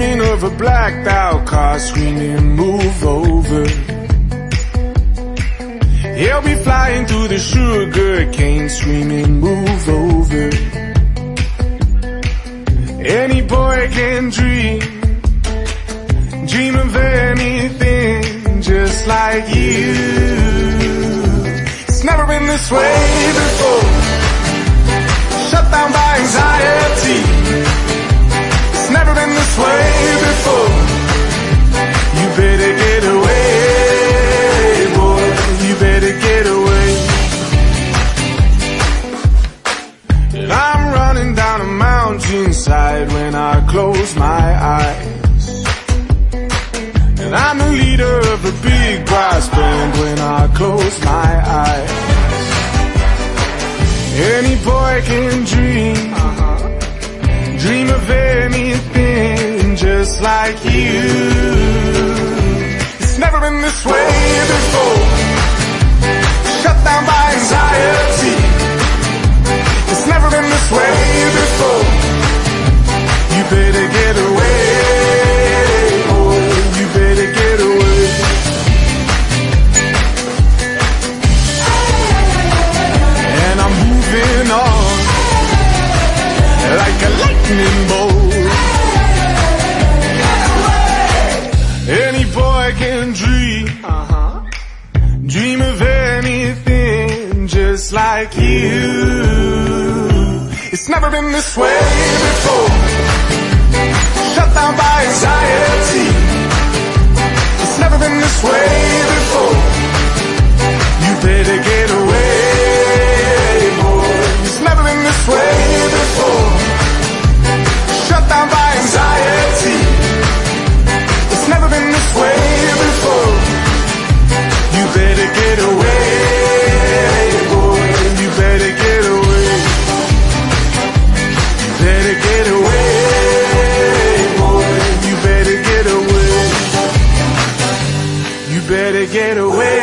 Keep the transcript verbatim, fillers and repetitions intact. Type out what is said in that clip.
dreaming of a blacked out car screaming, move over. He'll be flying through the sugar cane screaming, move over. Any boy can dream, dream of anything just like you. It's never been this way before, shut down by anxiety. It's never been this way before, you better get away, boy, you better get away. And I'm running down a mountainside when I close my eyes, and I'm the leader of a big brass band when I close my eyes. Any boy can dream, dream of anything just like you. It's never been this way before, shut down by anxiety. It's never been this way before, you better get away, boy, you better get away. And I'm moving on like a lightning bolt. Any boy can dream, uh-huh. dream of anything just like you. It's never been this way before, shut down by anxiety. It's never been this way before, you better get away, boy. It's never been this way before, shut down by anxiety. It's never been this way before, you better get away, boy, you better get away. You better get away, boy, you better get away. You better get away.